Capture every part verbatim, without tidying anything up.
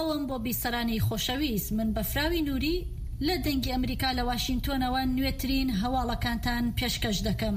سڵاوم بۆ بیسەرانی خۆشەویست، من بەفراوی نووری لە دەنگی ئەمریکا لە واشنگتۆنەوە نوێترین هەواڵەکانتان پێشکەش دەکەم.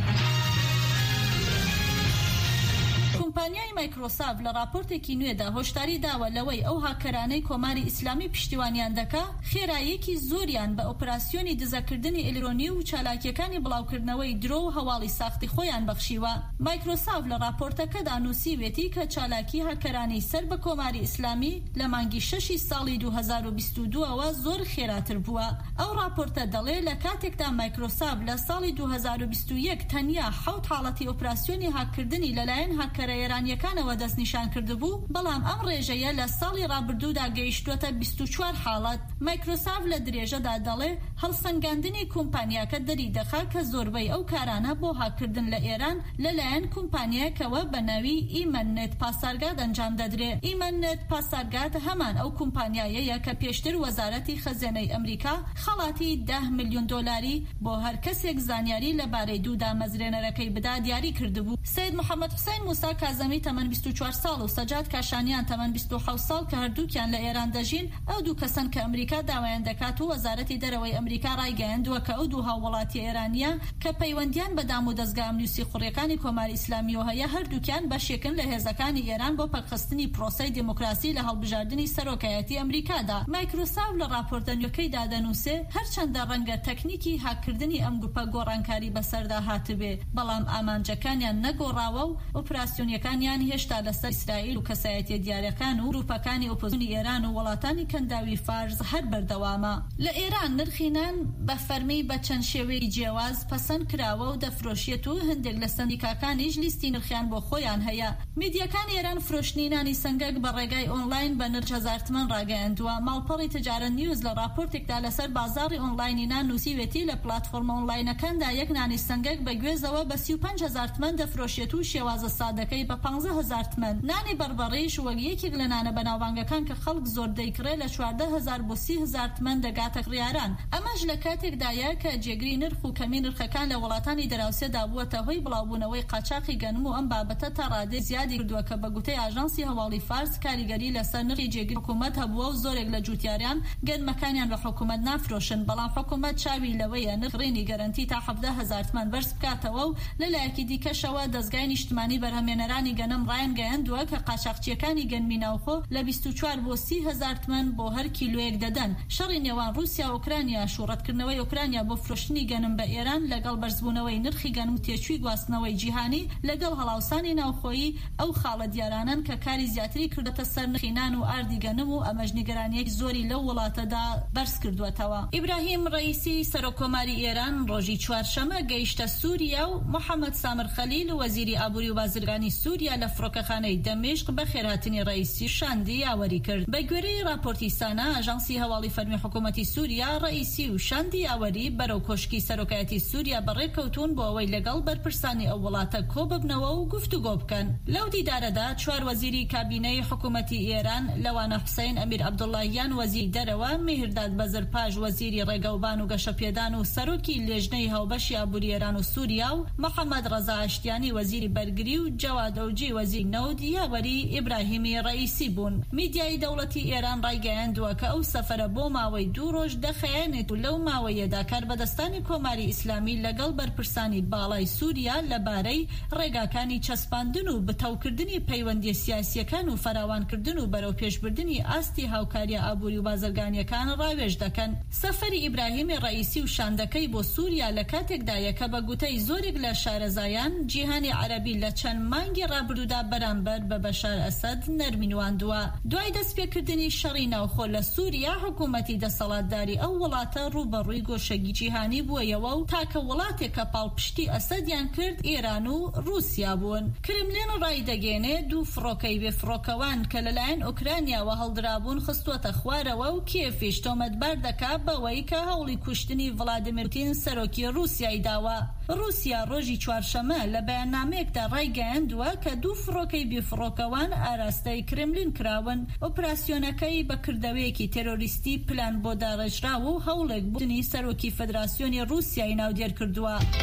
کۆمپانیای مایکرۆسافت لە راپۆرتێکی نوێدا هۆشداری داوە لەوەی ئەو هاکەرانەی کۆماری ئیسلامی پشتیوانیان دەکا خێراییەکی زۆریان بە ئۆپراسیۆنی دزەکردنی ئەلکترۆنی و چالاکیەکانی بڵاوکردنەوەی درۆ و هەواڵی ساختی خۆیان بەخشیوە. مایکرۆسافت لە راپۆرتەکەدا نووسیوێتی کە چالاکی هاکەرانی سەر بە کۆماری ئیسلامی لە مانگی شەشی ساڵی دوو هەزار و بیست و دووەوە زۆر خێراتر بووە. ئەو راپۆرتە دەڵێ لە کاتێکدا مایکرۆسافت لە ساڵی دوو هەزار و بیست و یەک تەنیا حەوت حاڵەتی ئۆپراسیۆنی هاکردنی لەلایەن هاکەرە ئێرانیەکانەوە دەستنیشان کردبوو، بەڵام ئەم ڕێژەیە لە ساڵی ڕابردوودا گەیشتووەتە بیست و چوار حاڵەت. مایکرۆسافت لە درێژەدا دەڵێ هەڵسەنگاندنی کۆمپانیاکە دەری دەخا کە زۆربەی ئەو کارانە بۆ هاکردن لە ئێران لەلایەن کۆمپانیاکەوە بە ناوی ئیمەنێت پاسارگاد ئەنجام دەدرێ. ئیمەنێت پاسارگاد هەمان ئەو کۆمپانیایەیە کە پێشتر وەزارەتی خەزانەی ئەمریکا خەڵاتی ده میلیۆن دۆلاری بۆ هەر کەسێک زانیاری لەبارەی دوو دامەزرێنەرەکەی بدا دیاری کردبوو. سید محەممەد حوسێن موسا کازەمی تەمەن بیست و چوار ساڵ و سەجاد کاشانیان تەمەن بیست و حەوت ساڵ کە هەردووکیان لە ئێران دەژین، ئەو دوو کەسن کە ئەمریکا داوایان دەکات و وەزارەتی دەرەوەی ئەمریکا ڕایگەیاندووە کە ئەو دوو هاوڵاتی ئێرانیە کە پەیوەندیان بە دام و دەستگا ئەمنیوسی خوڕیەکانی کۆماری ئیسلامی و هەیە هەردووکیان بەشێکن لە هێزەکانی ئێران بۆ پەرخستنی پرۆسەی دموکراسی لە هەڵبژاردننی سەرۆکایەتی ئەمریکادا. مایکرۆسافت لە راپۆرتەنیەکەیدا دەنووسێ هەرچەندە ڕەنگە تەکنیکی هاکردنی ئەم گروپە گۆڕانکاری بەسەردا هاتبێ، بەڵام ئامانجەکانیان نەگۆڕاوە و ئۆپراسیۆنیەکانیان هێشتا لەسەر ئیسرائیل و کەسایەتیە دیارەکان و گروپەکانی ئۆپۆزیسیۆنی ئێران و وڵاتانی کەنداوی فارس هەر بەردەوامە. لە ئێران نرخینان بە فەرمی بە چەند شێوەیەکی جیاواز پەسەند کراوە و دەفرۆشیێت و هەندێک لە سندیکاکانیش لیستی نرخیان بۆ خۆیان هەیە. میدیەکان ئێران فرۆشتنی نانی سنگەک بە ڕێگای ئۆنلاین بە نرخ هەزار تمەن ڕاگەیاندووە. ماڵپەڕی تجارەت نیوز لە راپۆرتێکدا لەسەر بازاڕی ئۆنلاینی نان نووسیوێتی لە پلاتفۆرمە ئۆنلاینەکاندا یەک نانی سنگەک بە گوێزەوە بە سی و پەنج هەزار تمەن دەفرۆشێت و شێوازە سادەکەی بە پانزە هەزار تمەن. نانی بەربەڕیش وەک یەکێک لە نانە بەناوبانگەکان کە خەڵک زۆر دەیکڕێ لە چواردە هەزار بۆ سی هەزار تمەن دەگاتە کڕیاران. ئەمەش لە کاتێکدایە کە جێگری نرخ و کەمی نرخەکان لە وڵاتانی دراوسێدا بووەتە هۆی بڵاوبوونەوەی قاچاقی گەنم و ئەم بابەتە تا ڕادەی زیادی کردووە کە بە گوتەی ئاژانسی هەواڵی فارس کاریگەری لەسەر نرخی جێگری حکوومەت هەبووە و زۆرێک لە جوتیاریان گەنمەکانیان بە حکوومەت نافرۆشن، بەڵام حکوومەت چاوی لەوەیە نرخ ڕێنی گەرنتی تا حەڤدە هەزار تمەن بەرز بکاتەوە و لەلایەکی دیکەشەوە دەستگای نیشتمانی بەرهەمێنەرانی گەنم ڕایان گەیاندووە کە قاچاقچیەکانی گەنمی ناوخۆ لە بیست و چوار بۆ سی هەزار تمەن بۆ هەر کیلۆیەک دەدەن. شەڕی نێوان رووسیا و ئوکرانیا شوڕەتکردنەوەی ئوکرانیا بۆ فرۆشتنی گەنم بە ئێران لەگەڵ بەرزبوونەوەی نرخی گەنم و تێچووی گواستنەوەی جیهانی لەگەڵ هەڵاوسانی ناوخۆیی ئەو خاڵە دیارانن کە کاری زیاتری کردەتە سەر نرخی نان و ئاردی گەنم و ئەمەش نیگەرانیەکی زۆری لەو وڵاتەدا بەرز کردووەتەوە. ئیبراهیم ڕەئیسی سەرۆکۆماری ئێران ڕۆژی چوارشەمە گەیشتە سووریا و محەممەد سامر خەلیل وەزیری ئابووری و بازرگانی سووریا لە فڕۆکەخانەی دەمێشق بە خێرهاتنی ڕەئیسی شاندی یاوەری کرد. بە گوێرەی راپۆرتی سانا ئاژانسی هەواڵی فەرمی حکوومەتی سووریا ڕەئیسی و شاندی یاوەری بەرەو کۆشکی سەرۆکایەتی سووریا بەڕێکەوتون بۆ ئەوەی لەگەڵ بەرپرسانی ئەو وڵاتە کۆ ببنەوە و گفتوگۆ بکەن. لەو دیدارەدا چوار وەزیری کابینەی حکوومەتی ئێران لەوانە حوسێن ئەمیر عەبدوڵڵاهیان وەزیری دەرەوە، میهرداد بەزرپاش وەزیری ڕێگەوبان و گەشەپێدان و سەرۆکی لێژنەی هاوبەشی ئابووری ئێران و سووریا و محەممەد ڕەزا ئاشتیانی وەزیری بەرگری و جەواد ئەوجی وەزیری نەود یاوەری ئیبراهیمی ڕەئیسی بوون. میدیای دەوڵەتی ئێران ڕایگەیاندووە کە ئەو سەفەرە بۆ ماوەی دوو ڕۆژ دەخەیانێت و لەو ماوەیەدا کاربەدەستانی کۆماری ئیسلامی لەگەڵ بەرپرسانی باڵای سووریا لەبارەی ڕێگاکانی چەسپاندن و بتەوکردنی پەیوەندی سیاسیەکان و فراوانکردن و بەرەو پێشبردننی ئاستی هاوکاریە ئابووری و بازرگانیەکان ڕاوێژ دەکەن. سەفەری ئیبراهیمی ڕەئیسی و شاندەکەی بۆ سووریا لە کاتێکدایە کە بە گوتەی زۆرێک لە شارەزایان جیهانی عەرەبی لە چەند مانگی ڕابردوودا بەرامبەر بە بەشار ئەسەد نەرمینواندووە. دوای دەستپێکردنی شەڕی ناوخۆ لە سووریا حکوومەتی دەسەڵاتداری ئەو وڵاتە ڕوبەڕووی گۆشەگی جیهانی بوویەوە و تاکە وڵاتێک کە پاڵپشتی ئەسەدیان کرد ئێران و رووسیا بوون. کرملین ڕایدەگەێنێ دوو فڕۆکەی بێفڕۆکەوان کە لەلایەن ئوکرانیاوە هەڵدرابوون خستووەتە خوارەوە و کیێفیش تۆمەتبار دەکات بەوەی کە هەوڵی کوشتنی ڤڵادیمیر پوتین سەرۆکی رووسیای داوە. رووسیا ڕۆژی چوارشەمە لە بەیاننامەیەکدا ڕایگەیاندووە کە دوو فڕۆکەی بێفڕۆکەوان ئاراستەی کرملین کراون. ئۆپراسیۆنەکەی بەکردەوەیەکی تێرۆریستی پلان بۆ داڕێژراوە و هەوڵێک بوونی سەرۆکی فەدراسیۆنی رووسیای ناودێر کردووە.